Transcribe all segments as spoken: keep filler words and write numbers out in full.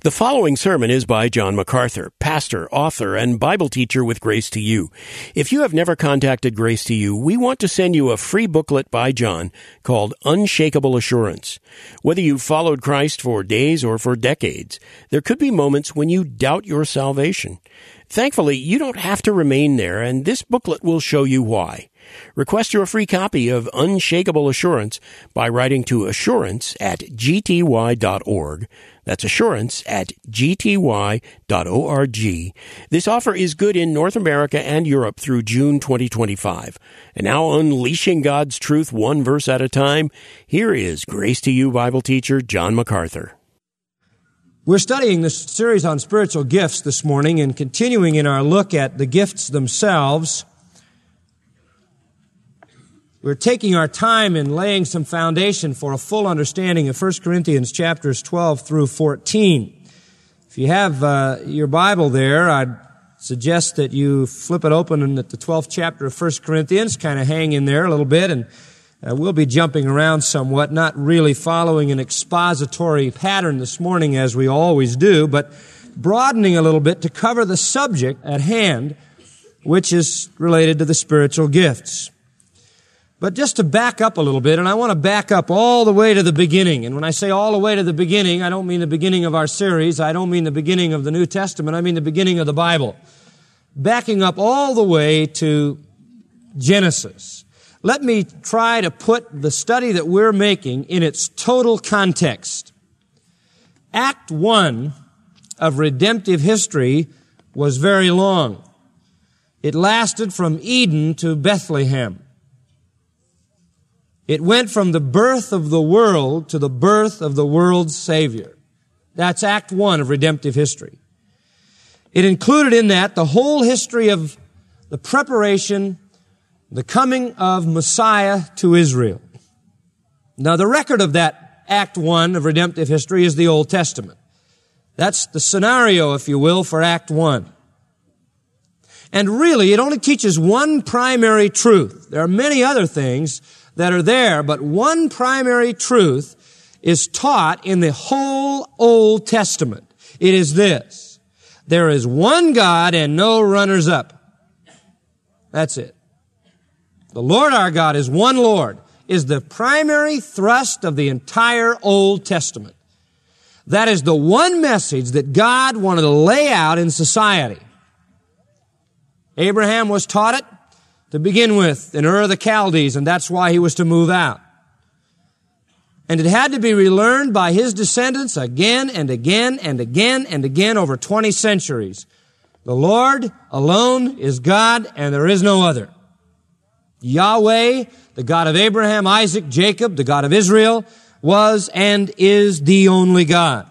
The following sermon is by John MacArthur, pastor, author, and Bible teacher with Grace to You. If you have never contacted Grace to You, we want to send you a free booklet by John called Unshakable Assurance. Whether you've followed Christ for days or for decades, there could be moments when you doubt your salvation. Thankfully, you don't have to remain there, and this booklet will show you why. Request your free copy of Unshakable Assurance by writing to assurance at g t y dot org. That's assurance at g t y dot org. This offer is good in North America and Europe through June twenty twenty-five. And now, unleashing God's truth one verse at a time, here is Grace to You Bible teacher John MacArthur. We're studying this series on spiritual gifts this morning and continuing in our look at the gifts themselves. We're taking our time in laying some foundation for a full understanding of First Corinthians chapters twelve through fourteen. If you have uh, your Bible there, I'd suggest that you flip it open at the twelfth chapter of First Corinthians, kind of hang in there a little bit, and uh, we'll be jumping around somewhat, not really following an expository pattern this morning as we always do, but broadening a little bit to cover the subject at hand, which is related to the spiritual gifts. But just to back up a little bit, and I want to back up all the way to the beginning. And when I say all the way to the beginning, I don't mean the beginning of our series. I don't mean the beginning of the New Testament. I mean the beginning of the Bible. Backing up all the way to Genesis. Let me try to put the study that we're making in its total context. Act one of redemptive history was very long. It lasted from Eden to Bethlehem. It went from the birth of the world to the birth of the world's Savior. That's Act One of redemptive history. It included in that the whole history of the preparation, the coming of Messiah to Israel. Now, the record of that Act One of redemptive history is the Old Testament. That's the scenario, if you will, for Act One. And really, it only teaches one primary truth. There are many other things that are there, but one primary truth is taught in the whole Old Testament. It is this: there is one God and no runners-up. That's it. The Lord our God is one Lord, is the primary thrust of the entire Old Testament. That is the one message that God wanted to lay out in society. Abraham was taught it to begin with in Ur of the Chaldees, and that's why he was to move out. And it had to be relearned by his descendants again and again and again and again over twenty centuries. The Lord alone is God, and there is no other. Yahweh, the God of Abraham, Isaac, Jacob, the God of Israel, was and is the only God.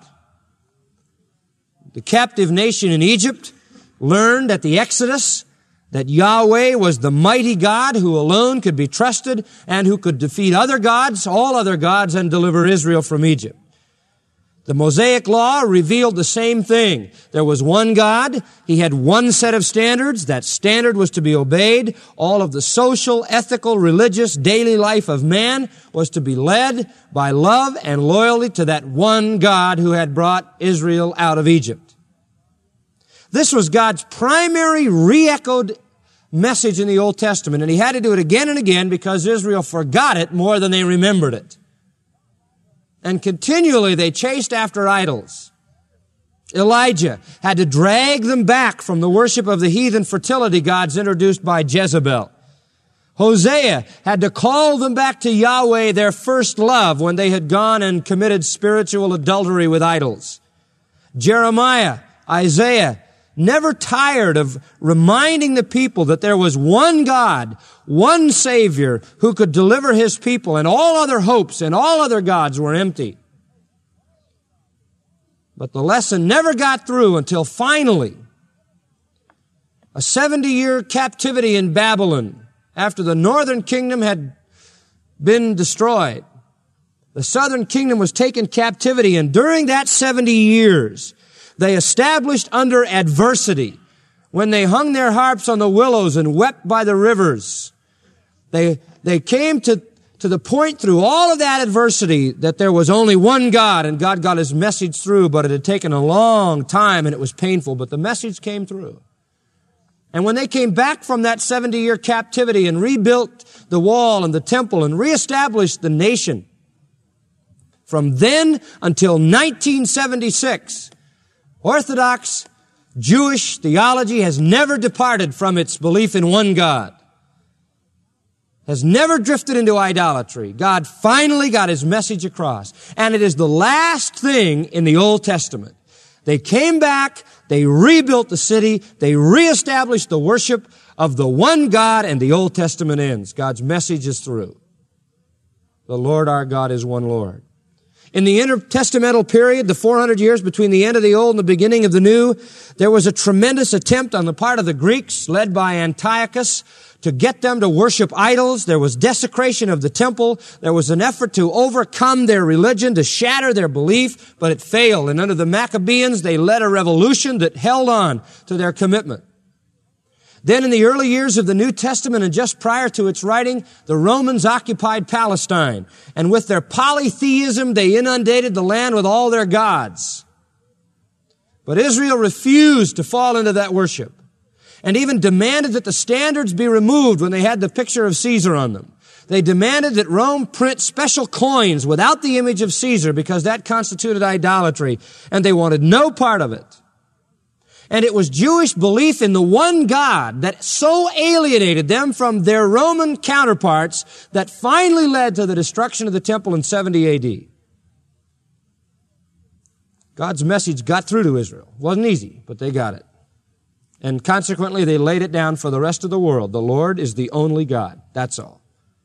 The captive nation in Egypt learned at the Exodus that Yahweh was the mighty God who alone could be trusted and who could defeat other gods, all other gods, and deliver Israel from Egypt. The Mosaic Law revealed the same thing. There was one God. He had one set of standards. That standard was to be obeyed. All of the social, ethical, religious, daily life of man was to be led by love and loyalty to that one God who had brought Israel out of Egypt. This was God's primary re-echoed message in the Old Testament, and he had to do it again and again because Israel forgot it more than they remembered it. And continually they chased after idols. Elijah had to drag them back from the worship of the heathen fertility gods introduced by Jezebel. Hosea had to call them back to Yahweh, their first love, when they had gone and committed spiritual adultery with idols. Jeremiah, Isaiah, never tired of reminding the people that there was one God, one Savior who could deliver His people, and all other hopes and all other gods were empty. But the lesson never got through until finally a seventy-year captivity in Babylon after the northern kingdom had been destroyed. The southern kingdom was taken captivity, and during that seventy years, they established under adversity, when they hung their harps on the willows and wept by the rivers. They, they came to, to the point through all of that adversity that there was only one God, and God got his message through, but it had taken a long time and it was painful, but the message came through. And when they came back from that seventy-year captivity and rebuilt the wall and the temple and reestablished the nation, from then until nineteen seventy-six, Orthodox Jewish theology has never departed from its belief in one God, has never drifted into idolatry. God finally got his message across. And it is the last thing in the Old Testament. They came back, they rebuilt the city, they reestablished the worship of the one God, and the Old Testament ends. God's message is through. The Lord our God is one Lord. In the intertestamental period, the four hundred years between the end of the Old and the beginning of the New, there was a tremendous attempt on the part of the Greeks, led by Antiochus, to get them to worship idols. There was desecration of the temple. There was an effort to overcome their religion, to shatter their belief, but it failed. And under the Maccabees, they led a revolution that held on to their commitment. Then in the early years of the New Testament and just prior to its writing, the Romans occupied Palestine. And with their polytheism, they inundated the land with all their gods. But Israel refused to fall into that worship, and even demanded that the standards be removed when they had the picture of Caesar on them. They demanded that Rome print special coins without the image of Caesar because that constituted idolatry, and they wanted no part of it. And it was Jewish belief in the one God that so alienated them from their Roman counterparts that finally led to the destruction of the temple in seventy A D. God's message got through to Israel. It wasn't easy, but they got it. And consequently, they laid it down for the rest of the world. The Lord is the only God. That's all.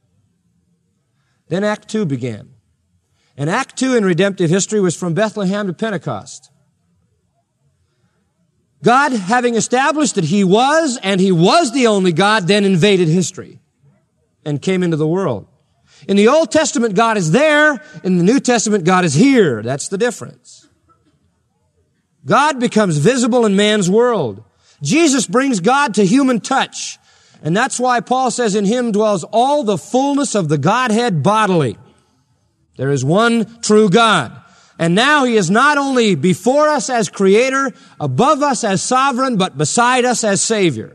Then Act two began. And Act two in redemptive history was from Bethlehem to Pentecost. God, having established that He was, and He was the only God, then invaded history and came into the world. In the Old Testament, God is there. In the New Testament, God is here. That's the difference. God becomes visible in man's world. Jesus brings God to human touch. And that's why Paul says in Him dwells all the fullness of the Godhead bodily. There is one true God. And now He is not only before us as Creator, above us as Sovereign, but beside us as Savior.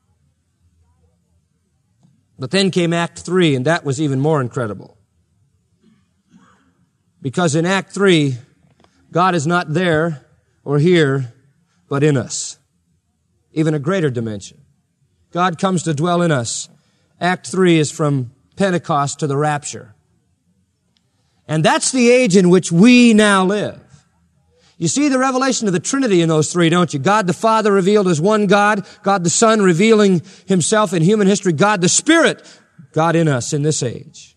But then came Act three, and that was even more incredible. Because in Act three, God is not there or here, but in us. Even a greater dimension. God comes to dwell in us. Act three is from Pentecost to the rapture. And that's the age in which we now live. You see the revelation of the Trinity in those three, don't you? God the Father revealed as one God, God the Son revealing Himself in human history, God the Spirit, God in us in this age.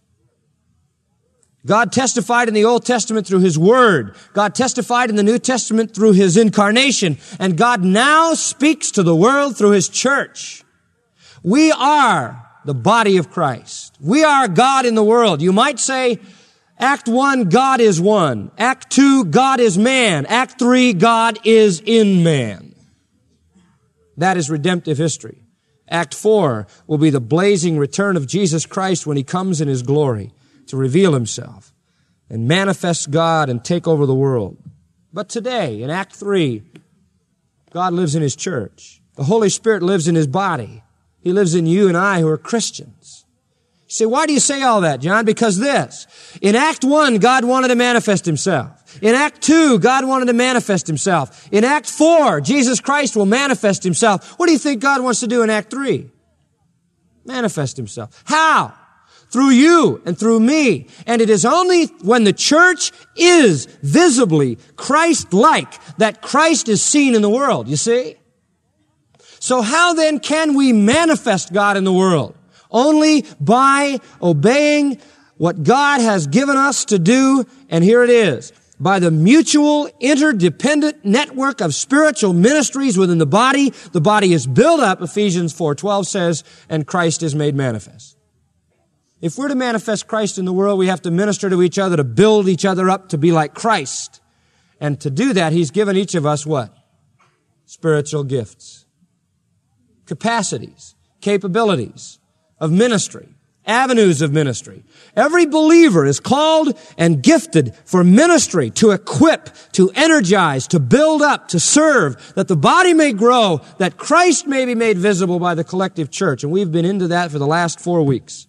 God testified in the Old Testament through His Word. God testified in the New Testament through His incarnation. And God now speaks to the world through His church. We are the body of Christ. We are God in the world. You might say, Act one, God is one. Act two, God is man. Act three, God is in man. That is redemptive history. Act four will be the blazing return of Jesus Christ when He comes in His glory to reveal Himself and manifest God and take over the world. But today, in Act three, God lives in His church. The Holy Spirit lives in His body. He lives in you and I who are Christians. You say, why do you say all that, John? Because this. In Act one, God wanted to manifest Himself. In Act two, God wanted to manifest Himself. In Act four, Jesus Christ will manifest Himself. What do you think God wants to do in Act three? Manifest Himself. How? Through you and through me. And it is only when the church is visibly Christ-like that Christ is seen in the world, you see? So how then can we manifest God in the world? Only by obeying what God has given us to do, and here it is, by the mutual interdependent network of spiritual ministries within the body. The body is built up, Ephesians four twelve says, and Christ is made manifest. If we're to manifest Christ in the world, we have to minister to each other, to build each other up to be like Christ. And to do that, He's given each of us what? Spiritual gifts, capacities, capabilities of ministry. avenues of ministry. Every believer is called and gifted for ministry, to equip, to energize, to build up, to serve, that the body may grow, that Christ may be made visible by the collective church. And we've been into that for the last four weeks.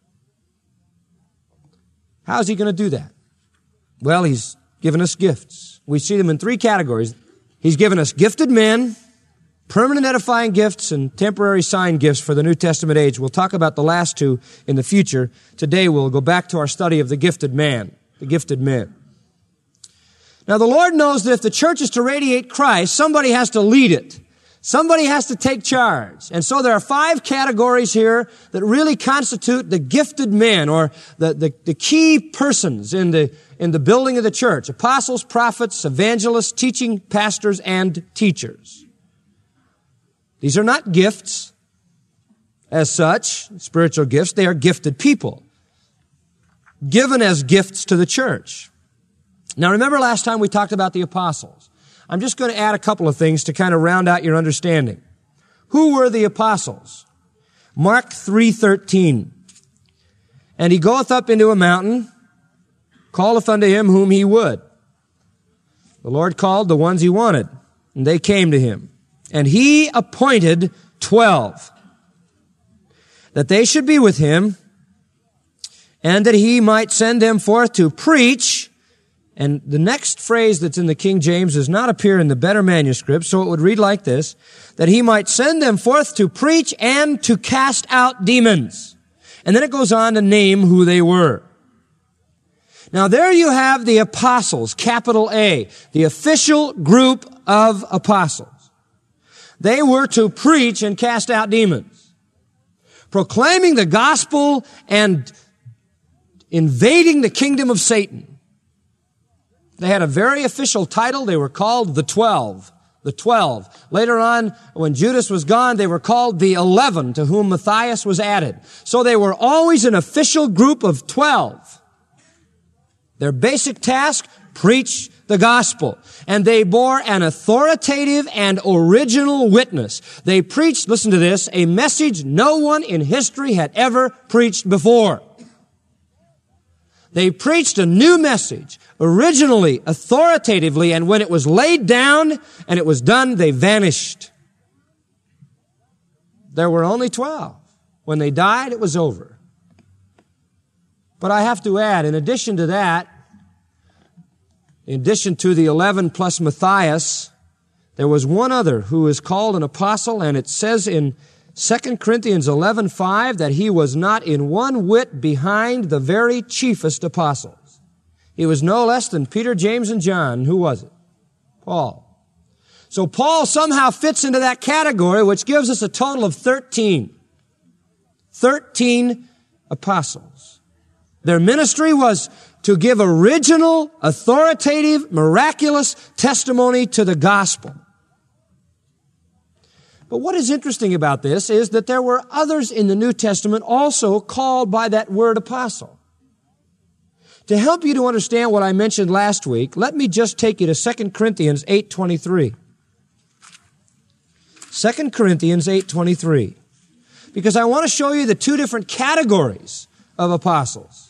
How is he going to do that? Well, he's given us gifts. We see them in three categories. He's given us gifted men, permanent edifying gifts, and temporary sign gifts for the New Testament age. We'll talk about the last two in the future. Today we'll go back to our study of the gifted man, the gifted men. Now the Lord knows that if the church is to radiate Christ, somebody has to lead it. Somebody has to take charge. And so there are five categories here that really constitute the gifted men, or the, the, the key persons in the, in the building of the church. Apostles, prophets, evangelists, teaching pastors, and teachers. These are not gifts as such, spiritual gifts. They are gifted people, given as gifts to the church. Now remember last time we talked about the apostles. I'm just going to add a couple of things to kind of round out your understanding. Who were the apostles? Mark three thirteen. And he goeth up into a mountain, calleth unto him whom he would. The Lord called the ones he wanted, and they came to him. And he appointed twelve, that they should be with him, and that he might send them forth to preach. And the next phrase that's in the King James does not appear in the better manuscript, so it would read like this, that he might send them forth to preach and to cast out demons. And then it goes on to name who they were. Now there you have the apostles, capital A, the official group of apostles. They were to preach and cast out demons, proclaiming the gospel and invading the kingdom of Satan. They had a very official title. They were called the Twelve. The Twelve. Later on, when Judas was gone, they were called the Eleven, to whom Matthias was added. So they were always an official group of twelve. Their basic task, preach the gospel. And they bore an authoritative and original witness. They preached, listen to this, a message no one in history had ever preached before. They preached a new message, originally, authoritatively, and when it was laid down and it was done, they vanished. There were only twelve. When they died, it was over. But I have to add, in addition to that, in addition to the eleven plus Matthias, there was one other who is called an apostle, and it says in Second Corinthians eleven five that he was not in one whit behind the very chiefest apostles. He was no less than Peter, James, and John. Who was it? Paul. So Paul somehow fits into that category, which gives us a total of thirteen. Thirteen apostles. Their ministry was to give original, authoritative, miraculous testimony to the gospel. But what is interesting about this is that there were others in the New Testament also called by that word apostle. To help you to understand what I mentioned last week, let me just take you to Second Corinthians eight twenty-three. Second Corinthians eight twenty-three. Because I want to show you the two different categories of apostles.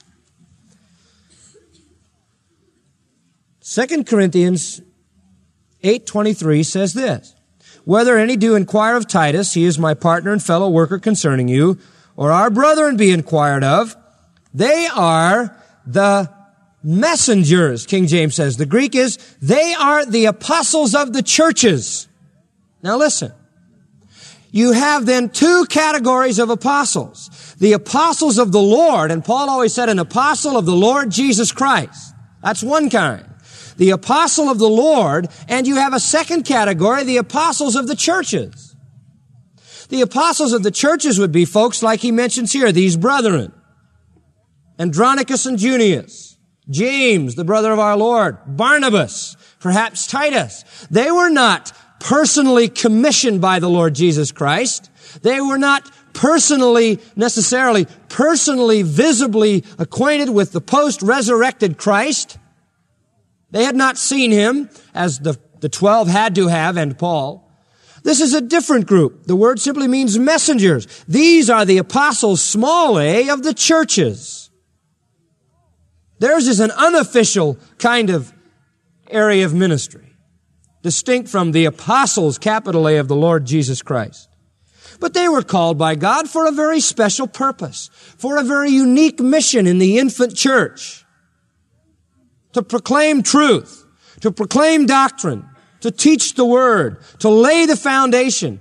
Second Corinthians eight twenty-three says this, whether any do inquire of Titus, he is my partner and fellow worker concerning you, or our brethren be inquired of, they are the messengers, King James says. The Greek is, they are the apostles of the churches. Now listen, you have then two categories of apostles. The apostles of the Lord, and Paul always said an apostle of the Lord Jesus Christ. That's one kind. The apostle of the Lord, and you have a second category, the apostles of the churches. The apostles of the churches would be folks like he mentions here, these brethren. Andronicus and Junius, James, the brother of our Lord, Barnabas, perhaps Titus. They were not personally commissioned by the Lord Jesus Christ. They were not personally, necessarily, personally, visibly acquainted with the post-resurrected Christ. They had not seen him, as the, the twelve had to have, and Paul. This is a different group. The word simply means messengers. These are the apostles, small a, of the churches. Theirs is an unofficial kind of area of ministry, distinct from the apostles, capital A, of the Lord Jesus Christ. But they were called by God for a very special purpose, for a very unique mission in the infant church, to proclaim truth, to proclaim doctrine, to teach the word, to lay the foundation.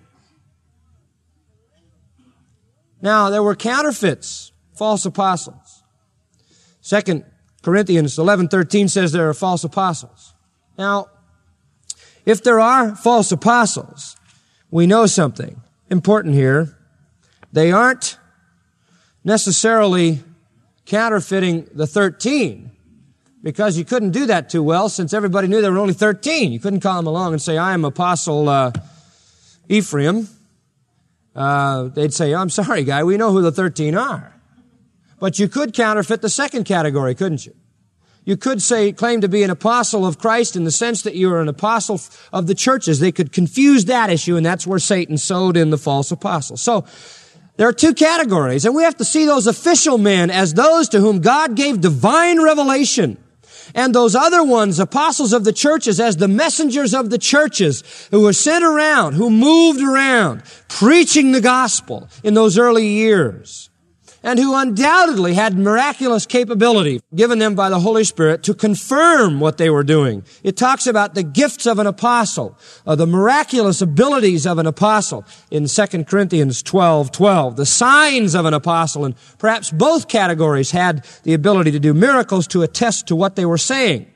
Now, there were counterfeits, false apostles. Second Corinthians eleven thirteen says there are false apostles. Now, if there are false apostles, we know something important here. They aren't necessarily counterfeiting the thirteen, because you couldn't do that too well since everybody knew there were only thirteen. You couldn't call them along and say, I am Apostle uh, Ephraim. Uh, they'd say, I'm sorry, guy, we know who the thirteen are. But you could counterfeit the second category, couldn't you? You could say, claim to be an apostle of Christ in the sense that you are an apostle of the churches. They could confuse that issue, and that's where Satan sowed in the false apostles. So, there are two categories, and we have to see those official men as those to whom God gave divine revelation, and those other ones, apostles of the churches, as the messengers of the churches who were sent around, who moved around, preaching the gospel in those early years, and who undoubtedly had miraculous capability given them by the Holy Spirit to confirm what they were doing. It talks about the gifts of an apostle, uh, the miraculous abilities of an apostle in Second Corinthians twelve twelve, the signs of an apostle, and perhaps both categories had the ability to do miracles to attest to what they were saying.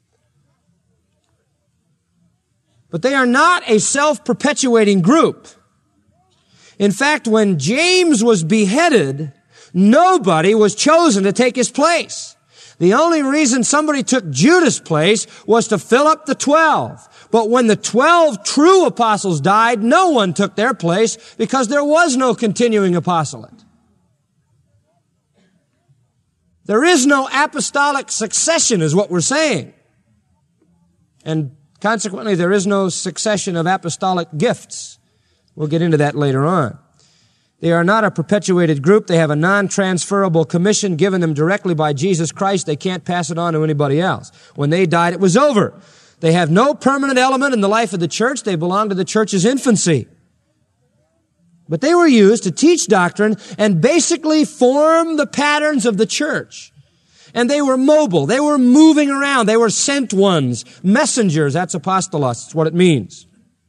But they are not a self-perpetuating group. In fact, when James was beheaded, nobody was chosen to take his place. The only reason somebody took Judas' place was to fill up the twelve. But when the twelve true apostles died, no one took their place because there was no continuing apostolate. There is no apostolic succession, is what we're saying. And consequently, there is no succession of apostolic gifts. We'll get into that later on. They are not a perpetuated group. They have a non-transferable commission given them directly by Jesus Christ. They can't pass it on to anybody else. When they died, it was over. They have no permanent element in the life of the church. They belong to the church's infancy. But they were used to teach doctrine and basically form the patterns of the church. And they were mobile. They were moving around. They were sent ones, messengers. That's apostolos. That's what it means.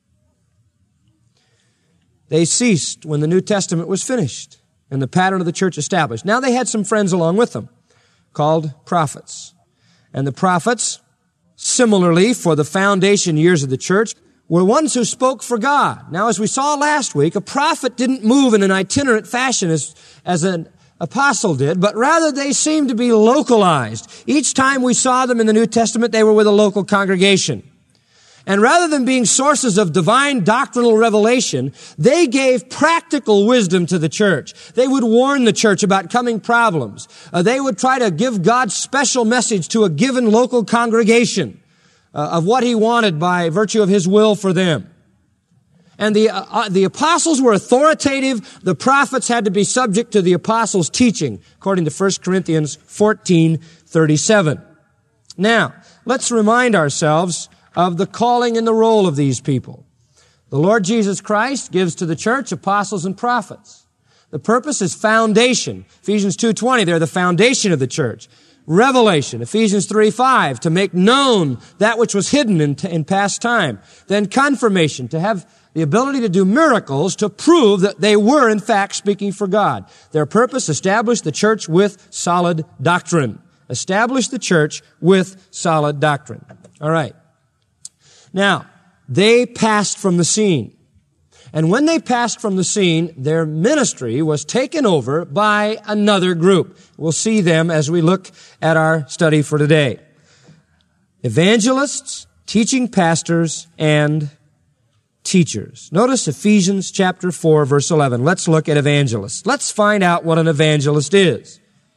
They ceased when the New Testament was finished and the pattern of the church established. Now they had some friends along with them called prophets. And the prophets, similarly for the foundation years of the church, were ones who spoke for God. Now, as we saw last week, a prophet didn't move in an itinerant fashion as, as an apostle did, but rather they seemed to be localized. Each time we saw them in the New Testament, they were with a local congregation. And rather than being sources of divine doctrinal revelation, they gave practical wisdom to the church. They would warn the church about coming problems. Uh, they would try to give God's special message to a given local congregation uh, of what He wanted by virtue of His will for them. And the, uh, the apostles were authoritative. The prophets had to be subject to the apostles' teaching, according to First Corinthians fourteen thirty-seven. Now, let's remind ourselves of the calling and the role of these people. The Lord Jesus Christ gives to the church apostles and prophets. The purpose is foundation. Ephesians two twenty, they're the foundation of the church. Revelation, Ephesians three five, to make known that which was hidden in, in past time. Then confirmation, to have the ability to do miracles to prove that they were in fact speaking for God. Their purpose, establish the church with solid doctrine. Establish the church with solid doctrine. All right. Now, they passed from the scene. And when they passed from the scene, their ministry was taken over by another group. We'll see them as we look at our study for today. Evangelists, teaching pastors, and teachers. Notice Ephesians chapter four, verse eleven. Let's look at evangelists. Let's find out what an evangelist is.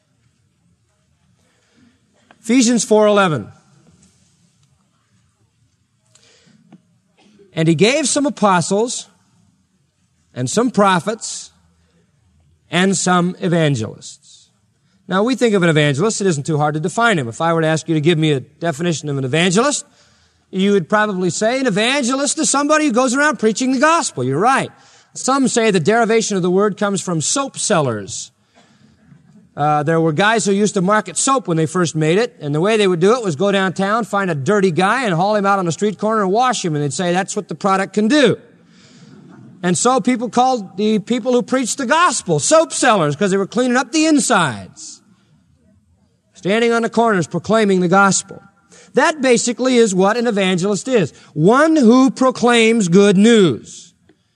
Ephesians four eleven. And He gave some apostles, and some prophets, and some evangelists. Now, we think of an evangelist. It isn't too hard to define him. If I were to ask you to give me a definition of an evangelist, you would probably say an evangelist is somebody who goes around preaching the gospel. You're right. Some say the derivation of the word comes from soap sellers. Uh, there were guys who used to market soap when they first made it, and the way they would do it was go downtown, find a dirty guy, and haul him out on the street corner and wash him, and they'd say that's what the product can do. And so people called the people who preached the gospel soap sellers because they were cleaning up the insides, standing on the corners proclaiming the gospel. That basically is what an evangelist is. One who proclaims good news.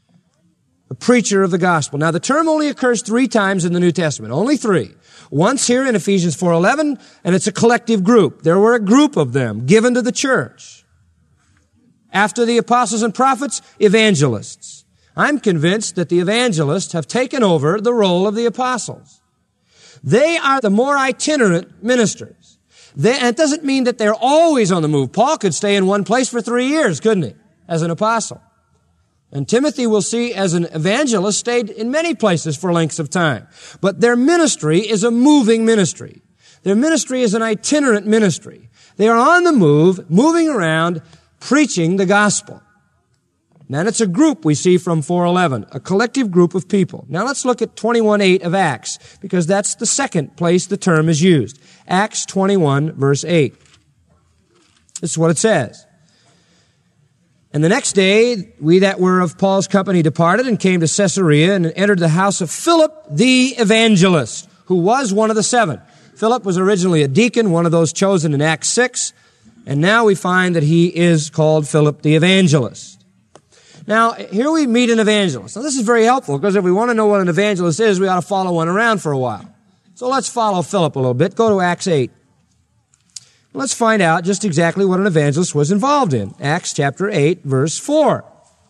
A preacher of the gospel. Now, the term only occurs three times in the New Testament. Only three. Once here in Ephesians four eleven, and it's a collective group. There were a group of them given to the church. After the apostles and prophets, evangelists. I'm convinced that the evangelists have taken over the role of the apostles. They are the more itinerant ministers. They, and it doesn't mean that they're always on the move. Paul could stay in one place for three years, couldn't he, as an apostle? And Timothy, we'll see, as an evangelist, stayed in many places for lengths of time. But their ministry is a moving ministry. Their ministry is an itinerant ministry. They are on the move, moving around, preaching the gospel. Now, it's a group we see from four eleven, a collective group of people. Now, let's look at twenty-one eight of Acts, because that's the second place the term is used. Acts twenty-one, verse eight. This is what it says. And the next day, we that were of Paul's company departed and came to Caesarea and entered the house of Philip the evangelist, who was one of the seven. Philip was originally a deacon, one of those chosen in Acts six, and now we find that he is called Philip the evangelist. Now, here we meet an evangelist. Now, this is very helpful, because if we want to know what an evangelist is, we ought to follow one around for a while. So let's follow Philip a little bit. Go to Acts eight. Let's find out just exactly what an evangelist was involved in. Acts chapter eight, verse four.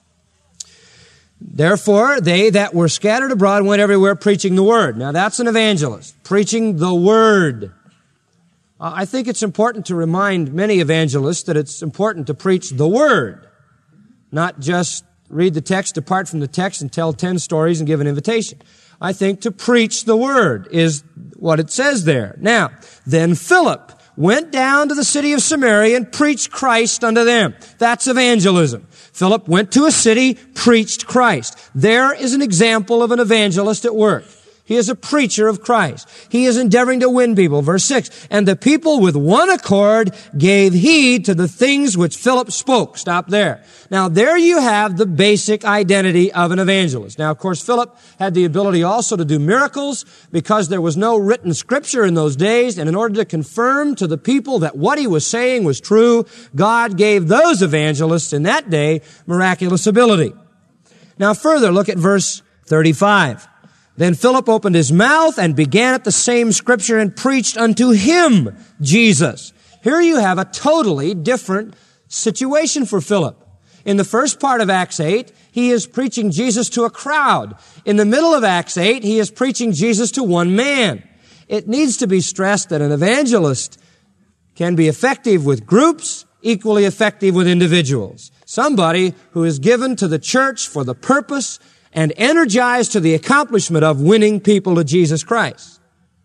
Therefore, they that were scattered abroad went everywhere preaching the word. Now, that's an evangelist, preaching the word. Uh, I think it's important to remind many evangelists that it's important to preach the word, not just read the text, depart from the text, and tell ten stories and give an invitation. I think to preach the word is what it says there. Now, then Philip went down to the city of Samaria and preached Christ unto them. That's evangelism. Philip went to a city, preached Christ. There is an example of an evangelist at work. He is a preacher of Christ. He is endeavoring to win people. Verse six, and the people with one accord gave heed to the things which Philip spoke. Stop there. Now, there you have the basic identity of an evangelist. Now, of course, Philip had the ability also to do miracles because there was no written scripture in those days, and in order to confirm to the people that what he was saying was true, God gave those evangelists in that day miraculous ability. Now, further, look at verse thirty-five. Then Philip opened his mouth and began at the same scripture and preached unto him Jesus. Here you have a totally different situation for Philip. In the first part of Acts eight, he is preaching Jesus to a crowd. In the middle of Acts eight, he is preaching Jesus to one man. It needs to be stressed that an evangelist can be effective with groups, equally effective with individuals. Somebody who is given to the church for the purpose and energized to the accomplishment of winning people to Jesus Christ.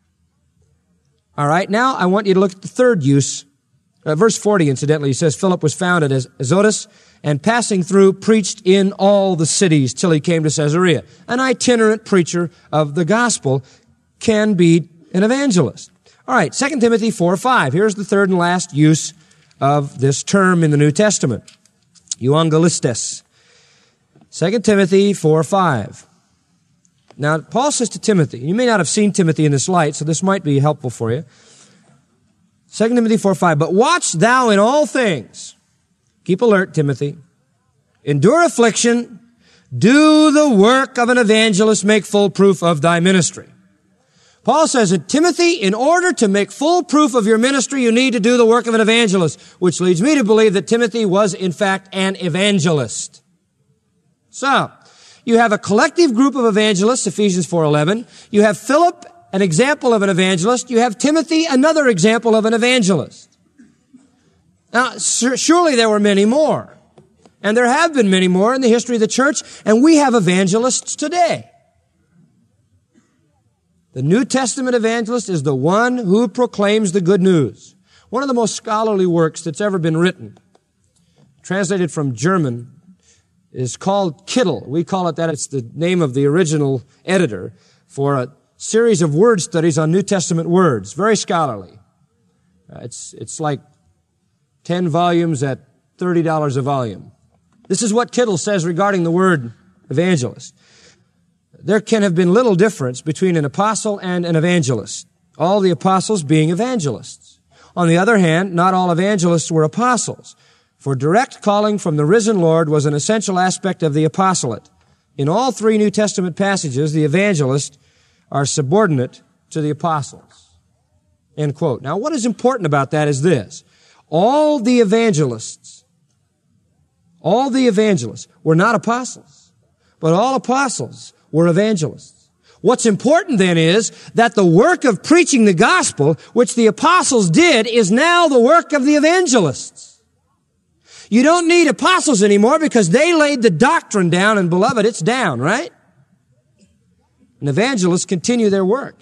All right, now I want you to look at the third use. Uh, verse forty, incidentally, says, Philip was found at Azotus, and passing through, preached in all the cities till he came to Caesarea. An itinerant preacher of the gospel can be an evangelist. All right, Second Timothy four five. Here's the third and last use of this term in the New Testament. Euangelistes. Second Timothy four five. Now, Paul says to Timothy, you may not have seen Timothy in this light, so this might be helpful for you. Second Timothy four five, but watch thou in all things. Keep alert, Timothy. Endure affliction. Do the work of an evangelist. Make full proof of thy ministry. Paul says that Timothy, in order to make full proof of your ministry, you need to do the work of an evangelist, which leads me to believe that Timothy was, in fact, an evangelist. So, you have a collective group of evangelists, Ephesians four eleven. You have Philip, an example of an evangelist. You have Timothy, another example of an evangelist. Now, surely there were many more. And there have been many more in the history of the church, and we have evangelists today. The New Testament evangelist is the one who proclaims the good news. One of the most scholarly works that's ever been written, translated from German, is called Kittel. We call it that. It's the name of the original editor for a series of word studies on New Testament words. Very scholarly. Uh, it's, it's like ten volumes at thirty dollars a volume. This is what Kittel says regarding the word evangelist. There can have been little difference between an apostle and an evangelist, all the apostles being evangelists. On the other hand, not all evangelists were apostles, for direct calling from the risen Lord was an essential aspect of the apostolate. In all three New Testament passages, the evangelists are subordinate to the apostles. End quote. Now, what is important about that is this. All the evangelists, all the evangelists were not apostles, but all apostles were evangelists. What's important then is that the work of preaching the gospel, which the apostles did, is now the work of the evangelists. You don't need apostles anymore because they laid the doctrine down, and beloved, it's down, right? And evangelists continue their work.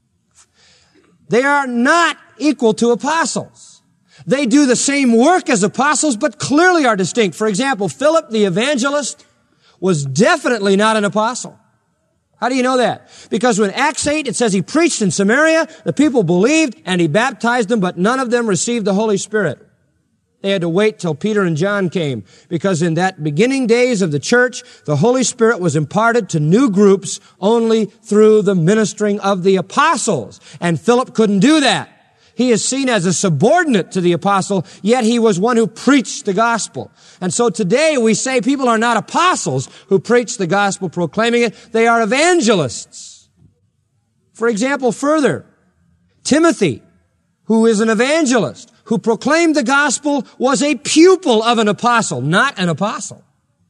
They are not equal to apostles. They do the same work as apostles, but clearly are distinct. For example, Philip the evangelist was definitely not an apostle. How do you know that? Because when Acts eight, it says he preached in Samaria, the people believed, and he baptized them, but none of them received the Holy Spirit. They had to wait till Peter and John came, because in that beginning days of the church, the Holy Spirit was imparted to new groups only through the ministering of the apostles. And Philip couldn't do that. He is seen as a subordinate to the apostle, yet he was one who preached the gospel. And so today we say people are not apostles who preach the gospel proclaiming it. They are evangelists. For example, further, Timothy, who is an evangelist, who proclaimed the gospel, was a pupil of an apostle, not an apostle.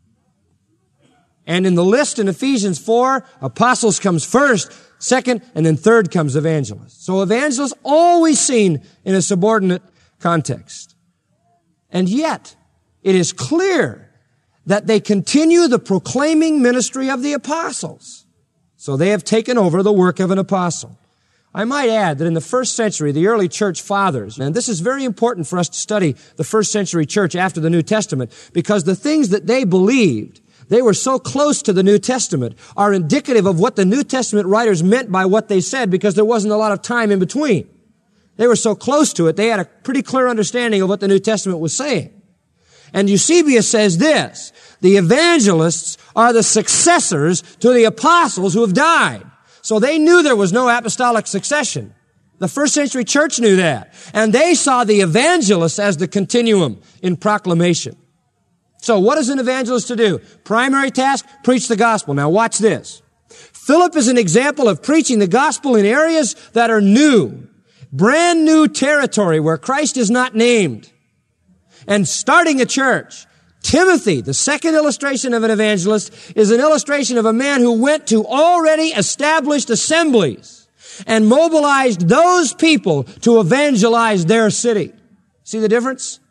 And in the list in Ephesians four, apostles comes first, second, and then third comes evangelists. So evangelists always seen in a subordinate context. And yet, it is clear that they continue the proclaiming ministry of the apostles. So they have taken over the work of an apostle. I might add that in the first century, the early church fathers, and this is very important for us to study the first century church after the New Testament, because the things that they believed, they were so close to the New Testament, are indicative of what the New Testament writers meant by what they said, because there wasn't a lot of time in between. They were so close to it, they had a pretty clear understanding of what the New Testament was saying. And Eusebius says this, the evangelists are the successors to the apostles who have died. So they knew there was no apostolic succession. The first century church knew that. And they saw the evangelists as the continuum in proclamation. So what is an evangelist to do? Primary task, preach the gospel. Now watch this. Philip is an example of preaching the gospel in areas that are new. Brand new territory where Christ is not named. And starting a church. Timothy, the second illustration of an evangelist, is an illustration of a man who went to already established assemblies and mobilized those people to evangelize their city. See the difference?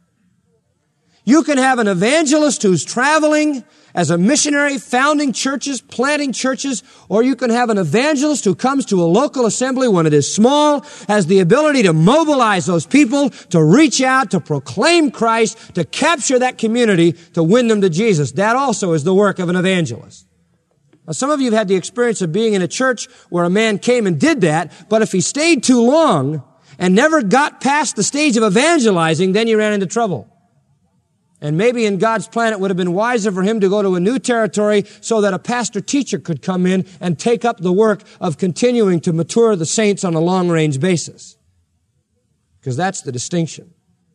You can have an evangelist who's traveling as a missionary, founding churches, planting churches, or you can have an evangelist who comes to a local assembly when it is small, has the ability to mobilize those people, to reach out, to proclaim Christ, to capture that community, to win them to Jesus. That also is the work of an evangelist. Now, some of you have had the experience of being in a church where a man came and did that, but if he stayed too long and never got past the stage of evangelizing, then you ran into trouble. And maybe in God's plan it would have been wiser for him to go to a new territory so that a pastor-teacher could come in and take up the work of continuing to mature the saints on a long-range basis. Because that's the distinction.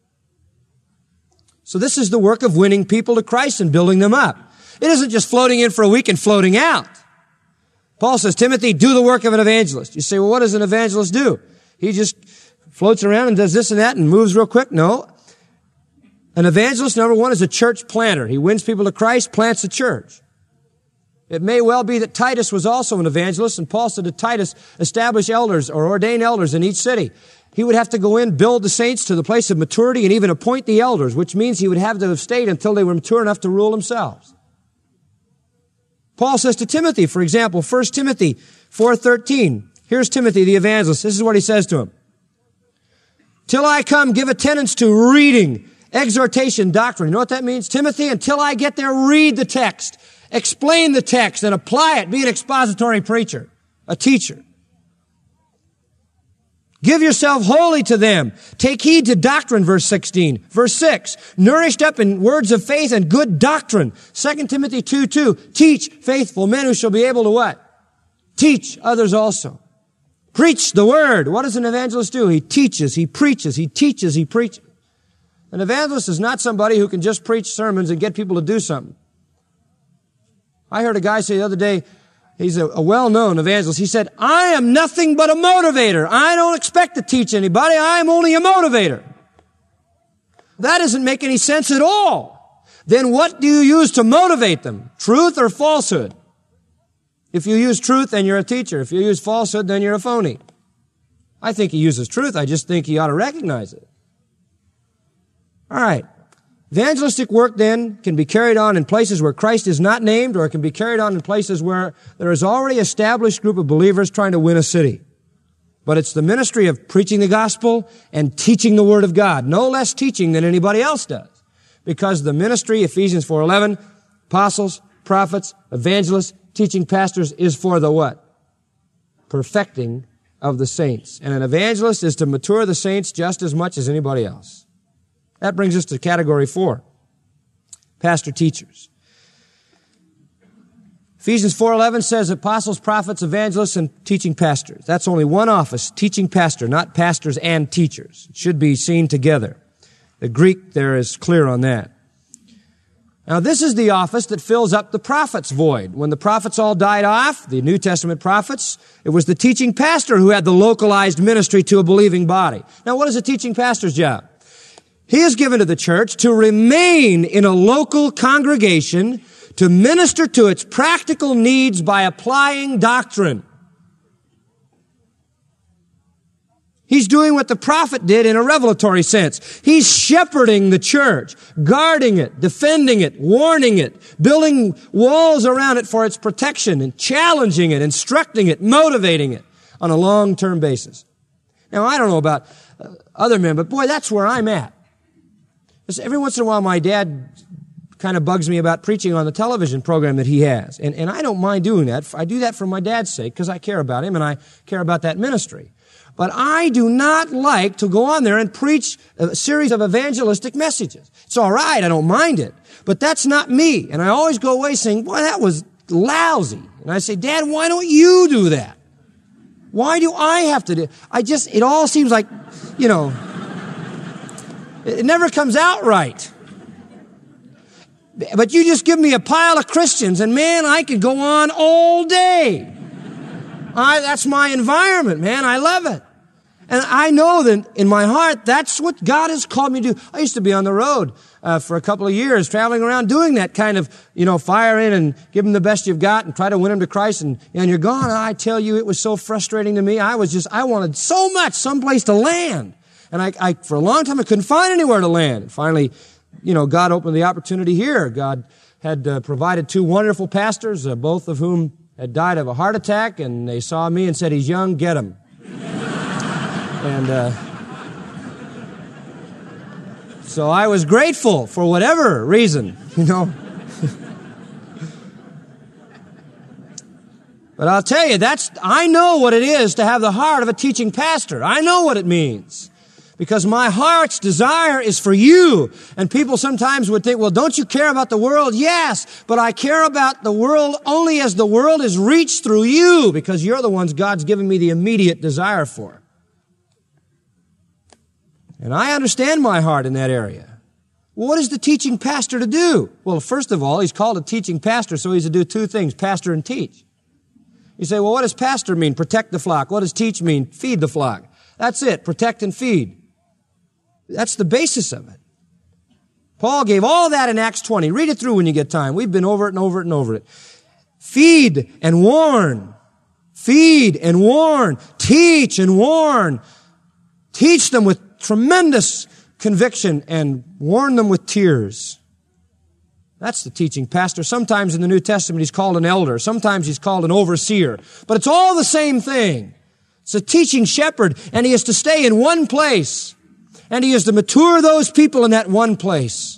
So this is the work of winning people to Christ and building them up. It isn't just floating in for a week and floating out. Paul says, Timothy, do the work of an evangelist. You say, well, what does an evangelist do? He just floats around and does this and that and moves real quick? No. An evangelist, number one, is a church planter. He wins people to Christ, plants a church. It may well be that Titus was also an evangelist, and Paul said to Titus, establish elders or ordain elders in each city. He would have to go in, build the saints to the place of maturity, and even appoint the elders, which means he would have to have stayed until they were mature enough to rule themselves. Paul says to Timothy, for example, First Timothy four thirteen. Here's Timothy, the evangelist. This is what he says to him. Till I come, give attendance to reading, exhortation, doctrine. You know what that means? Timothy, until I get there, read the text, explain the text, and apply it. Be an expository preacher, a teacher. Give yourself wholly to them. Take heed to doctrine, verse sixteen. Verse six, nourished up in words of faith and good doctrine. Second Timothy two two, teach faithful men who shall be able to what? Teach others also. Preach the word. What does an evangelist do? He teaches, he preaches, he teaches, he preaches. An evangelist is not somebody who can just preach sermons and get people to do something. I heard a guy say the other day, he's a, a well-known evangelist. He said, I am nothing but a motivator. I don't expect to teach anybody. I am only a motivator. That doesn't make any sense at all. Then what do you use to motivate them? Truth or falsehood? If you use truth, then you're a teacher. If you use falsehood, then you're a phony. I think he uses truth. I just think he ought to recognize it. All right. Evangelistic work, then, can be carried on in places where Christ is not named, or it can be carried on in places where there is already an established group of believers trying to win a city. But it's the ministry of preaching the gospel and teaching the Word of God. No less teaching than anybody else does. Because the ministry, Ephesians four eleven, apostles, prophets, evangelists, teaching pastors is for the what? Perfecting of the saints. And an evangelist is to mature the saints just as much as anybody else. That brings us to category four. Pastor teachers. Ephesians four eleven says apostles, prophets, evangelists, and teaching pastors. That's only one office, teaching pastor, not pastors and teachers. It should be seen together. The Greek there is clear on that. Now, this is the office that fills up the prophet's void. When the prophets all died off, the New Testament prophets, it was the teaching pastor who had the localized ministry to a believing body. Now, what is a teaching pastor's job? He is given to the church to remain in a local congregation to minister to its practical needs by applying doctrine. He's doing what the prophet did in a revelatory sense. He's shepherding the church, guarding it, defending it, warning it, building walls around it for its protection, and challenging it, instructing it, motivating it on a long-term basis. Now, I don't know about other men, but boy, that's where I'm at. Every once in a while, my dad kind of bugs me about preaching on the television program that he has. And, and I don't mind doing that. I do that for my dad's sake because I care about him and I care about that ministry. But I do not like to go on there and preach a series of evangelistic messages. It's all right. I don't mind it. But that's not me. And I always go away saying, boy, that was lousy. And I say, Dad, why don't you do that? Why do I have to do it? I just, it all seems like, you know, it never comes out right. But you just give me a pile of Christians and man, I could go on all day. I, that's my environment, man. I love it. And I know that in my heart, that's what God has called me to do. I used to be on the road uh, for a couple of years, traveling around doing that kind of, you know, fire in and give them the best you've got and try to win them to Christ. And, and you're gone. I tell you, it was so frustrating to me. I was just, I wanted so much, someplace to land. And I, I, for a long time, I couldn't find anywhere to land. And finally, you know, God opened the opportunity here. God had uh, provided two wonderful pastors, uh, both of whom had died of a heart attack, and they saw me and said, he's young, get him. and uh, so I was grateful for whatever reason, you know. But I'll tell you, that's, I know what it is to have the heart of a teaching pastor. I know what it means. Because my heart's desire is for you. And people sometimes would think, well, don't you care about the world? Yes, but I care about the world only as the world is reached through you, because you're the ones God's given me the immediate desire for. And I understand my heart in that area. Well, what is the teaching pastor to do? Well, first of all, he's called a teaching pastor, so he's to do two things, pastor and teach. You say, well, what does pastor mean? Protect the flock. What does teach mean? Feed the flock. That's it, protect and feed. That's the basis of it. Paul gave all that in Acts twenty. Read it through when you get time. We've been over it and over it and over it. Feed and warn. Feed and warn. Teach and warn. Teach them with tremendous conviction and warn them with tears. That's the teaching pastor. Sometimes in the New Testament he's called an elder. Sometimes he's called an overseer. But it's all the same thing. It's a teaching shepherd, and he is to stay in one place. And he is to mature those people in that one place.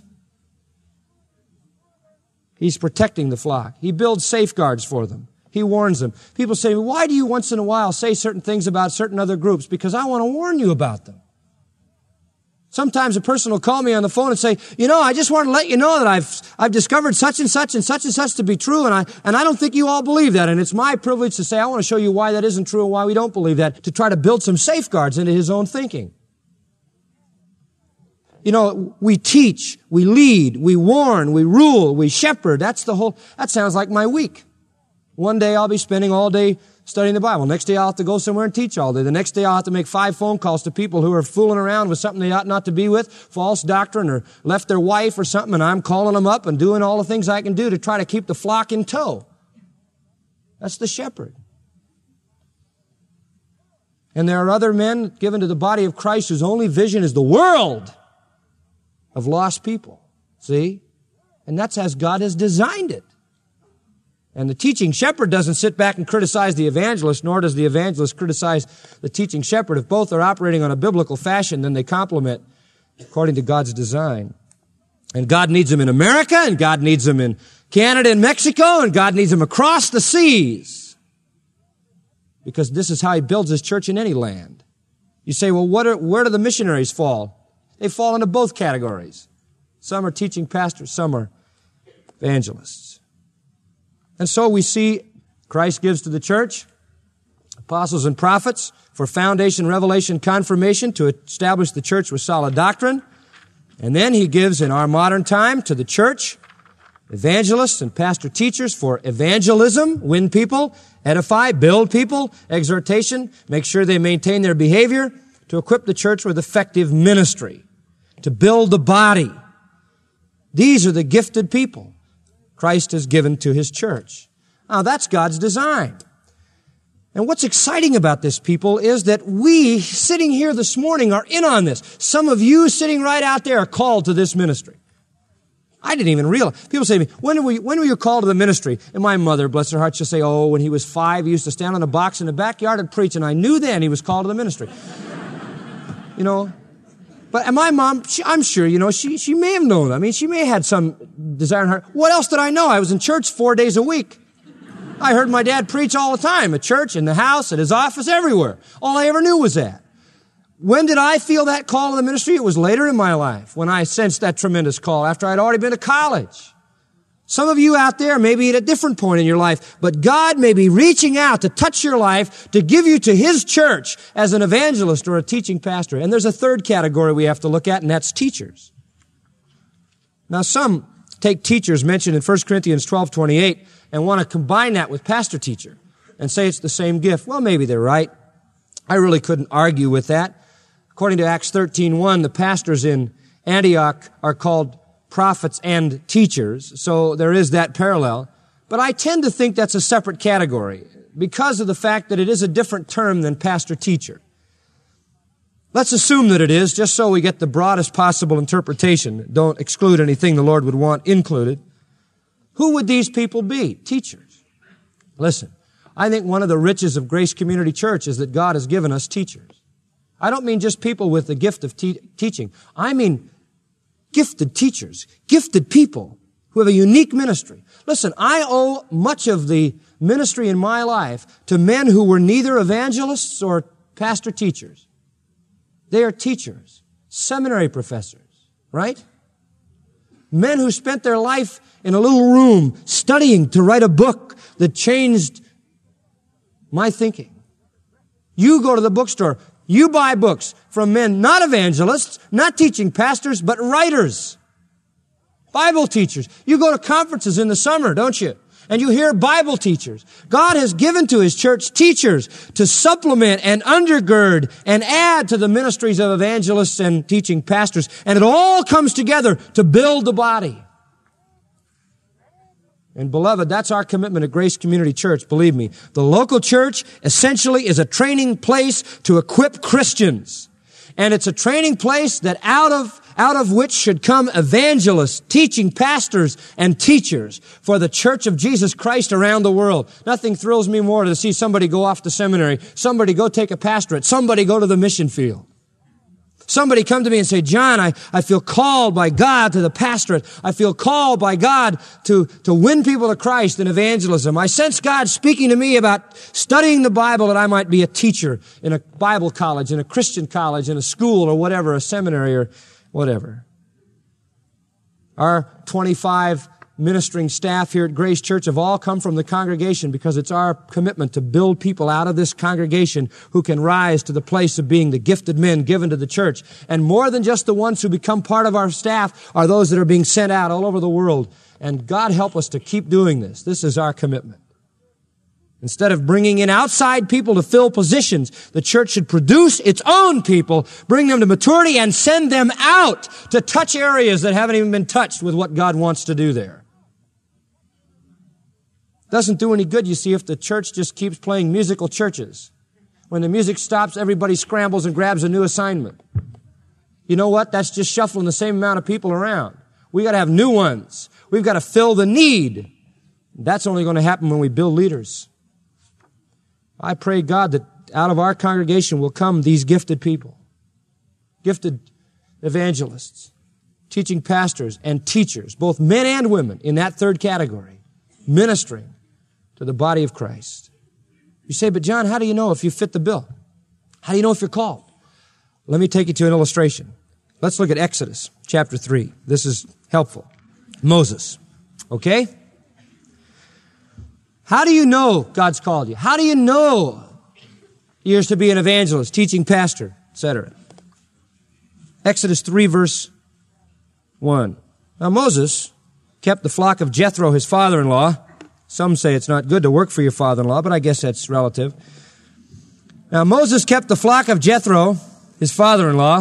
He's protecting the flock. He builds safeguards for them. He warns them. People say, why do you once in a while say certain things about certain other groups? Because I want to warn you about them. Sometimes a person will call me on the phone and say, you know, I just want to let you know that I've, I've discovered such and such and such and such to be true, and I, and I don't think you all believe that. And it's my privilege to say, I want to show you why that isn't true and why we don't believe that, to try to build some safeguards into his own thinking. You know, we teach, we lead, we warn, we rule, we shepherd. That's the whole, that sounds like my week. One day I'll be spending all day studying the Bible. Next day I'll have to go somewhere and teach all day. The next day I'll have to make five phone calls to people who are fooling around with something they ought not to be with, false doctrine, or left their wife or something, and I'm calling them up and doing all the things I can do to try to keep the flock in tow. That's the shepherd. And there are other men given to the body of Christ whose only vision is the world of lost people. See? And that's as God has designed it. And the teaching shepherd doesn't sit back and criticize the evangelist, nor does the evangelist criticize the teaching shepherd. If both are operating on a biblical fashion, then they complement according to God's design. And God needs them in America, and God needs them in Canada and Mexico, and God needs them across the seas. Because this is how He builds His church in any land. You say, well, what are, where do the missionaries fall? They fall into both categories. Some are teaching pastors, some are evangelists. And so we see Christ gives to the church apostles and prophets for foundation, revelation, confirmation to establish the church with solid doctrine. And then He gives in our modern time to the church evangelists and pastor teachers for evangelism, win people, edify, build people, exhortation, make sure they maintain their behavior, to equip the church with effective ministry, to build the body. These are the gifted people Christ has given to His church. Now, that's God's design. And what's exciting about this, people, is that we, sitting here this morning, are in on this. Some of you sitting right out there are called to this ministry. I didn't even realize. People say to me, when were you, when were you called to the ministry? And my mother, bless her heart, she'll say, oh, when he was five, he used to stand on a box in the backyard and preach, and I knew then he was called to the ministry. You know? But and my mom, she, I'm sure, you know, she, she may have known. I mean, she may have had some desire in her. What else did I know? I was in church four days a week. I heard my dad preach all the time, at church, in the house, at his office, everywhere. All I ever knew was that. When did I feel that call to the ministry? It was later in my life when I sensed that tremendous call after I'd already been to college. Some of you out there may be at a different point in your life, but God may be reaching out to touch your life, to give you to His church as an evangelist or a teaching pastor. And there's a third category we have to look at, and that's teachers. Now, some take teachers mentioned in First Corinthians twelve twenty-eight and want to combine that with pastor-teacher and say it's the same gift. Well, maybe they're right. I really couldn't argue with that. According to Acts thirteen one, the pastors in Antioch are called prophets and teachers, so there is that parallel. But I tend to think that's a separate category because of the fact that it is a different term than pastor-teacher. Let's assume that it is, just so we get the broadest possible interpretation. Don't exclude anything the Lord would want included. Who would these people be? Teachers. Listen, I think one of the riches of Grace Community Church is that God has given us teachers. I don't mean just people with the gift of te- teaching. I mean gifted teachers, gifted people who have a unique ministry. Listen, I owe much of the ministry in my life to men who were neither evangelists or pastor teachers. They are teachers, seminary professors, right? Men who spent their life in a little room studying to write a book that changed my thinking. You go to the bookstore, you buy books from men, not evangelists, not teaching pastors, but writers, Bible teachers. You go to conferences in the summer, don't you? And you hear Bible teachers. God has given to His church teachers to supplement and undergird and add to the ministries of evangelists and teaching pastors. And it all comes together to build the body. And beloved, that's our commitment at Grace Community Church, believe me. The local church essentially is a training place to equip Christians. And it's a training place that out of, out of which should come evangelists, teaching pastors, and teachers for the Church of Jesus Christ around the world. Nothing thrills me more to see somebody go off to seminary, somebody go take a pastorate, somebody go to the mission field. Somebody come to me and say, John, I, I feel called by God to the pastorate. I feel called by God to, to win people to Christ in evangelism. I sense God speaking to me about studying the Bible that I might be a teacher in a Bible college, in a Christian college, in a school or whatever, a seminary or whatever. Our twenty-five ministering staff here at Grace Church have all come from the congregation because it's our commitment to build people out of this congregation who can rise to the place of being the gifted men given to the church. And more than just the ones who become part of our staff are those that are being sent out all over the world. And God help us to keep doing this. This is our commitment. Instead of bringing in outside people to fill positions, the church should produce its own people, bring them to maturity, and send them out to touch areas that haven't even been touched with what God wants to do there. Doesn't do any good, you see, if the church just keeps playing musical churches. When the music stops, everybody scrambles and grabs a new assignment. You know what? That's just shuffling the same amount of people around. We got to have new ones. We've got to fill the need. That's only going to happen when we build leaders. I pray, God, that out of our congregation will come these gifted people, gifted evangelists, teaching pastors and teachers, both men and women in that third category, ministering to the body of Christ. You say, but John, how do you know if you fit the bill? How do you know if you're called? Let me take you to an illustration. Let's look at Exodus chapter three. This is helpful. Moses. Okay? How do you know God's called you? How do you know you're to be an evangelist, teaching pastor, et cetera? Exodus three, verse one. Now Moses kept the flock of Jethro, his father-in-law. Some say it's not good to work for your father-in-law, but I guess that's relative. Now Moses kept the flock of Jethro, his father-in-law.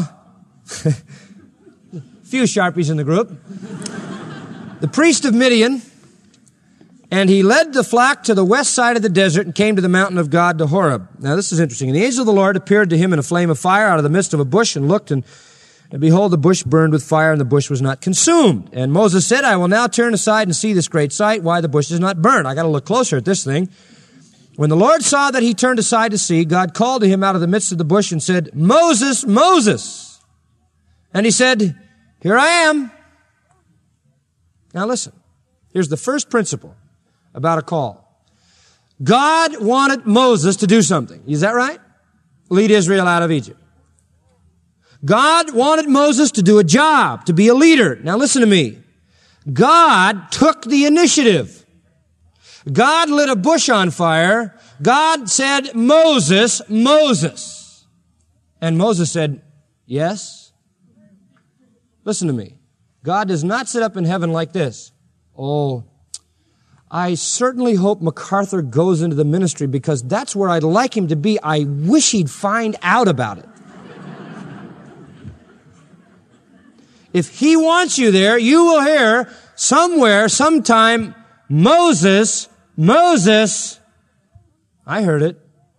Few Sharpies in the group. The priest of Midian. And he led the flock to the west side of the desert and came to the mountain of God, to Horeb. Now this is interesting. And the angel of the Lord appeared to him in a flame of fire out of the midst of a bush, and looked, and, and behold, the bush burned with fire, and the bush was not consumed. And Moses said, I will now turn aside and see this great sight, why the bush is not burned. I got to look closer at this thing. When the Lord saw that he turned aside to see, God called to him out of the midst of the bush and said, Moses, Moses. And he said, here I am. Now listen, here's the first principle about a call. God wanted Moses to do something. Is that right? Lead Israel out of Egypt. God wanted Moses to do a job, to be a leader. Now listen to me. God took the initiative. God lit a bush on fire. God said, Moses, Moses. And Moses said, yes. Listen to me. God does not sit up in heaven like this. Oh, I certainly hope MacArthur goes into the ministry because that's where I'd like him to be. I wish he'd find out about it. If he wants you there, you will hear somewhere, sometime, Moses, Moses. I heard it.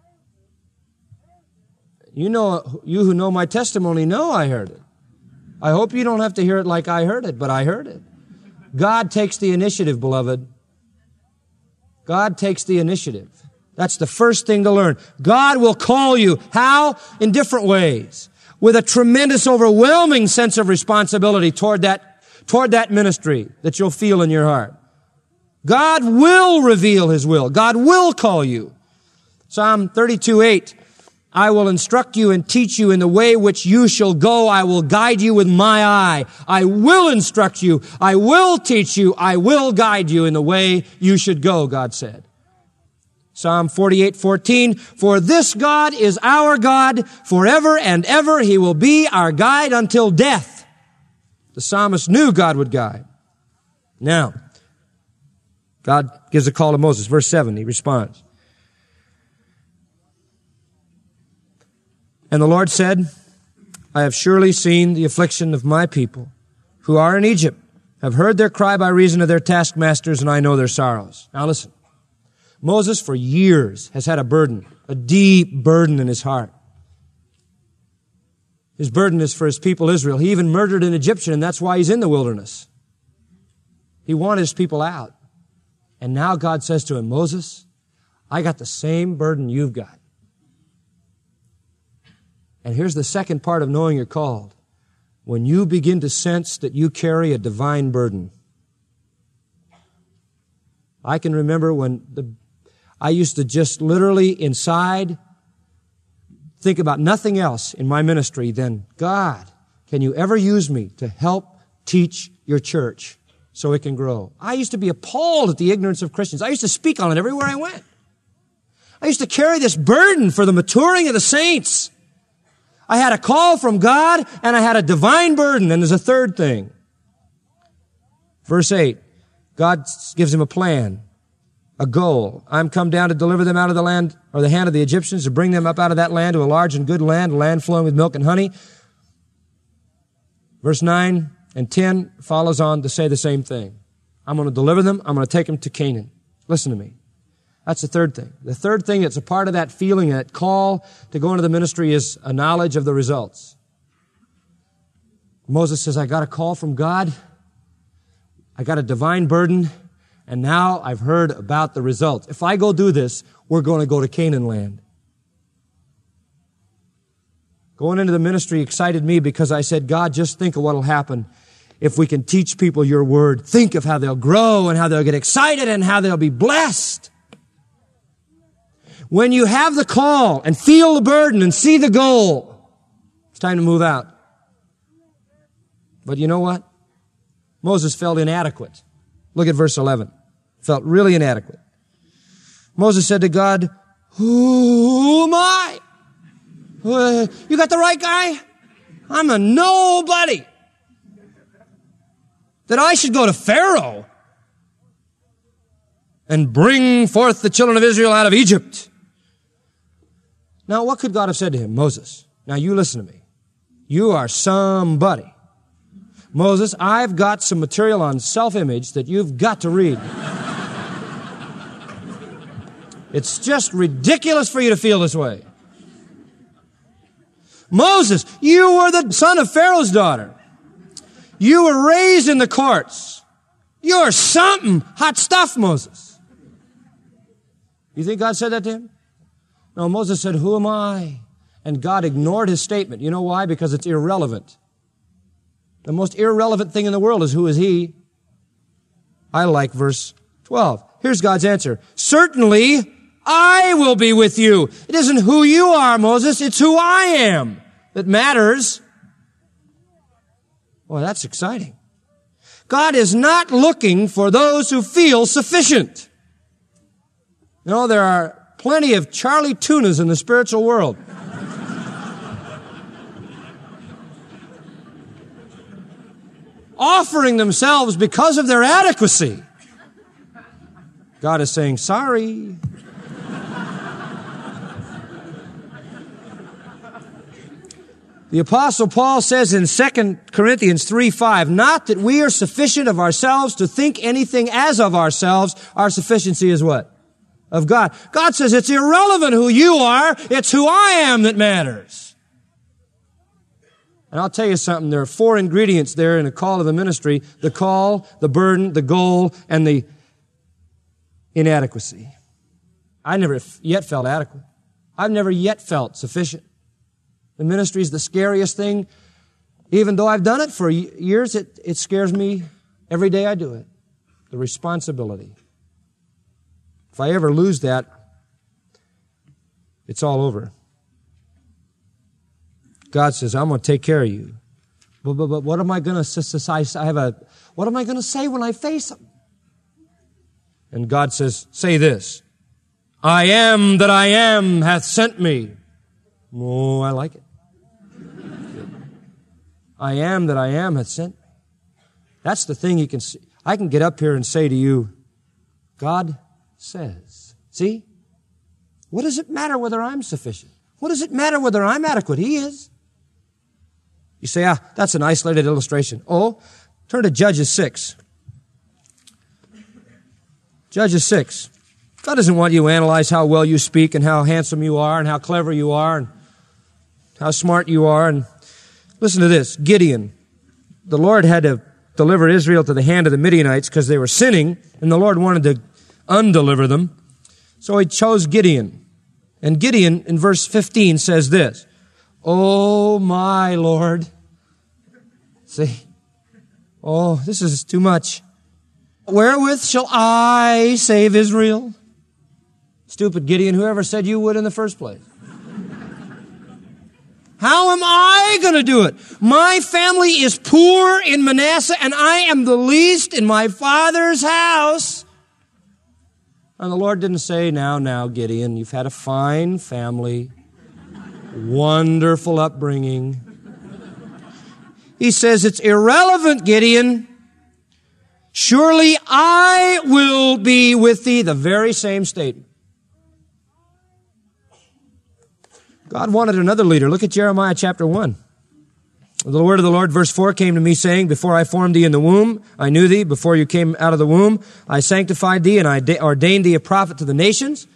You know, you who know my testimony know I heard it. I hope you don't have to hear it like I heard it, but I heard it. God takes the initiative, beloved. God takes the initiative. That's the first thing to learn. God will call you. How? In different ways. With a tremendous, overwhelming sense of responsibility toward that, toward that ministry that you'll feel in your heart. God will reveal His will. God will call you. Psalm thirty-two eight. I will instruct you and teach you in the way which you shall go. I will guide you with my eye. I will instruct you. I will teach you. I will guide you in the way you should go, God said. Psalm forty-eight fourteen. For this God is our God forever and ever. He will be our guide until death. The psalmist knew God would guide. Now, God gives a call to Moses. Verse seven, he responds. And the Lord said, I have surely seen the affliction of my people who are in Egypt, have heard their cry by reason of their taskmasters, and I know their sorrows. Now listen. Moses for years has had a burden, a deep burden in his heart. His burden is for his people Israel. He even murdered an Egyptian, and that's why he's in the wilderness. He wanted his people out. And now God says to him, Moses, I got the same burden you've got. And here's the second part of knowing you're called. When you begin to sense that you carry a divine burden. I can remember when the, I used to just literally inside think about nothing else in my ministry than, God, can you ever use me to help teach your church so it can grow? I used to be appalled at the ignorance of Christians. I used to speak on it everywhere I went. I used to carry this burden for the maturing of the saints. I had a call from God, and I had a divine burden. And there's a third thing. Verse eight, God gives him a plan, a goal. I'm come down to deliver them out of the land, or the hand of the Egyptians, to bring them up out of that land to a large and good land, a land flowing with milk and honey. Verse nine and ten follows on to say the same thing. I'm going to deliver them. I'm going to take them to Canaan. Listen to me. That's the third thing. The third thing that's a part of that feeling, that call to go into the ministry, is a knowledge of the results. Moses says, I got a call from God. I got a divine burden. And now I've heard about the results. If I go do this, we're going to go to Canaan land. Going into the ministry excited me because I said, God, just think of what will happen if we can teach people your word. Think of how they'll grow and how they'll get excited and how they'll be blessed. When you have the call and feel the burden and see the goal, it's time to move out. But you know what? Moses felt inadequate. Look at verse eleven. Felt really inadequate. Moses said to God, who am I? Uh, you got the right guy? I'm a nobody. That I should go to Pharaoh and bring forth the children of Israel out of Egypt. Now, what could God have said to him? Moses, now you listen to me. You are somebody. Moses, I've got some material on self-image that you've got to read. It's just ridiculous for you to feel this way. Moses, you were the son of Pharaoh's daughter. You were raised in the courts. You're something hot stuff, Moses. You think God said that to him? No, Moses said, who am I? And God ignored his statement. You know why? Because it's irrelevant. The most irrelevant thing in the world is who is he? I like verse twelve. Here's God's answer. Certainly, I will be with you. It isn't who you are, Moses. It's who I am that matters. Boy, that's exciting. God is not looking for those who feel sufficient. You know, there are plenty of Charlie Tunas in the spiritual world. Offering themselves because of their adequacy. God is saying, sorry. The Apostle Paul says in Second Corinthians three five, not that we are sufficient of ourselves to think anything as of ourselves. Our sufficiency is what? Of God. God says it's irrelevant who you are. It's who I am that matters. And I'll tell you something. There are four ingredients there in the call of the ministry. The call, the burden, the goal, and the inadequacy. I never yet felt adequate. I've never yet felt sufficient. The ministry is the scariest thing. Even though I've done it for years, it, it scares me every day I do it. The responsibility. If I ever lose that, it's all over. God says, I'm going to take care of you. But, but, but what am I going to say? I have a, what am I going to say when I face him? And God says, say this. I am that I am hath sent me. Oh, I like it. I am that I am hath sent me. That's the thing you can see. I can get up here and say to you, God says. See? What does it matter whether I'm sufficient? What does it matter whether I'm adequate? He is. You say, ah, that's an isolated illustration. Oh, Turn to Judges six. Judges six. God doesn't want you to analyze how well you speak and how handsome you are and how clever you are and how smart you are. And listen to this. Gideon. The Lord had to deliver Israel to the hand of the Midianites because they were sinning, and the Lord wanted to undeliver them. So he chose Gideon. And Gideon, in verse fifteen, says this, "Oh, my Lord." See? Oh, this is too much. "Wherewith shall I save Israel?" Stupid Gideon, whoever said you would in the first place? How am I going to do it? My family is poor in Manasseh, and I am the least in my father's house. And the Lord didn't say, now, now, Gideon, you've had a fine family, wonderful upbringing. He says, it's irrelevant, Gideon. Surely I will be with thee. The very same statement. God wanted another leader. Look at Jeremiah chapter one. The word of the Lord, verse four, came to me saying, before I formed thee in the womb, I knew thee. Before you came out of the womb, I sanctified thee, and I ordained thee a prophet to the nations.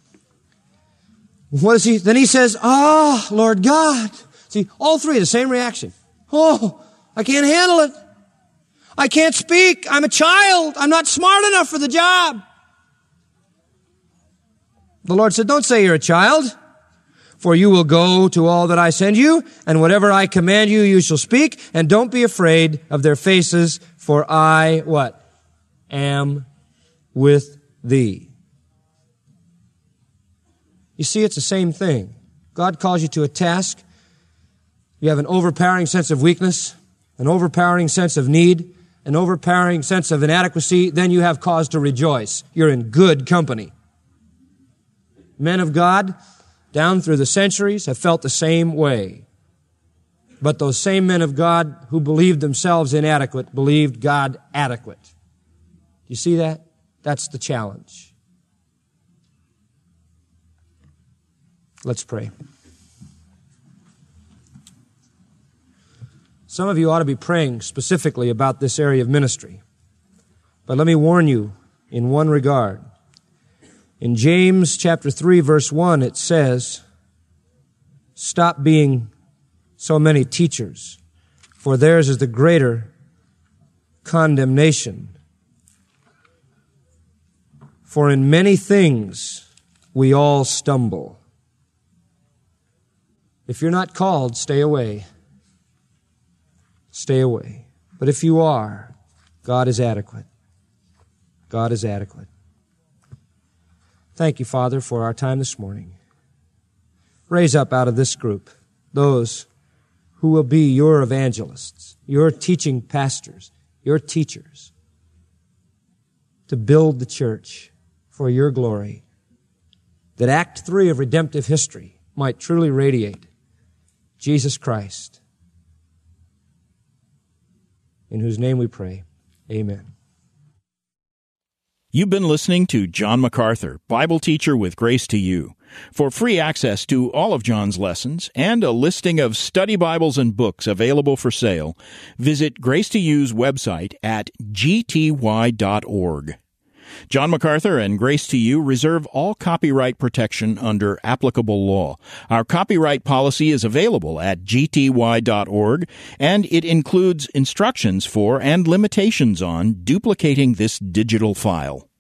What is he? Then he says, ah, oh, Lord God. See, all three, the same reaction. Oh, I can't handle it. I can't speak. I'm a child. I'm not smart enough for the job. The Lord said, don't say you're a child. For you will go to all that I send you, and whatever I command you, you shall speak, and don't be afraid of their faces, for I, what? Am with thee. You see, it's the same thing. God calls you to a task. You have an overpowering sense of weakness, an overpowering sense of need, an overpowering sense of inadequacy, then you have cause to rejoice. You're in good company. Men of God, down through the centuries, have felt the same way. But those same men of God who believed themselves inadequate believed God adequate. Do you see that? That's the challenge. Let's pray. Some of you ought to be praying specifically about this area of ministry. But let me warn you in one regard. In James chapter three, verse one, it says, stop being so many teachers, for theirs is the greater condemnation. For in many things we all stumble. If you're not called, stay away. Stay away. But if you are, God is adequate. God is adequate. Thank you, Father, for our time this morning. Raise up out of this group those who will be your evangelists, your teaching pastors, your teachers, to build the church for your glory, that Act Three of redemptive history might truly radiate Jesus Christ, in whose name we pray. Amen. You've been listening to John MacArthur, Bible teacher with Grace to You. For free access to all of John's lessons and a listing of study Bibles and books available for sale, visit Grace to You's website at g t y dot org. John MacArthur and Grace to You reserve all copyright protection under applicable law. Our copyright policy is available at g t y dot org, and it includes instructions for and limitations on duplicating this digital file.